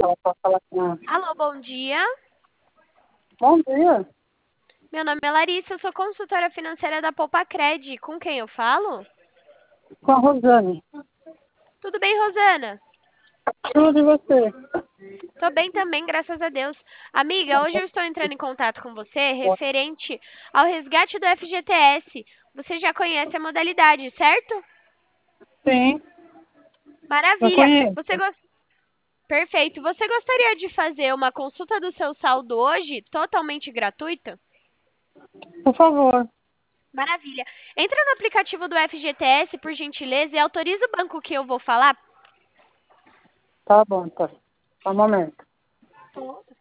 Ela pode falar com ela. Alô, bom dia. Bom dia. Meu nome é Larissa, eu sou consultora financeira da Poupacred. Com quem eu falo? Com a Rosane. Tudo bem, Rosana? Tudo e você? Tô bem também, graças a Deus. Amiga, hoje eu estou entrando em contato com você referente ao resgate do FGTS. Você já conhece a modalidade, certo? Sim, eu Maravilha! conheço. Perfeito. Você gostaria de fazer uma consulta do seu saldo hoje, totalmente gratuita? Por favor. Maravilha. Entra no aplicativo do FGTS, por gentileza, e autoriza o banco que eu vou falar. Tá bom, tá. Só um momento.